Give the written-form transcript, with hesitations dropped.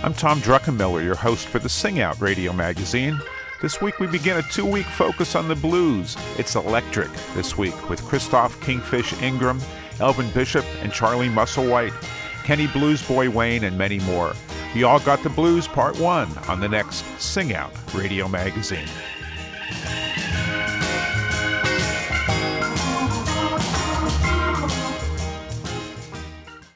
I'm Tom Druckenmiller, your host for the Sing Out radio magazine. This week we begin a 2-week focus on the blues. It's electric this week with Christoph Kingfish Ingram, Elvin Bishop, and Charlie Musselwhite, Kenny Blues Boy Wayne, and many more. You All Got the Blues Part 1 on the next Sing Out radio magazine.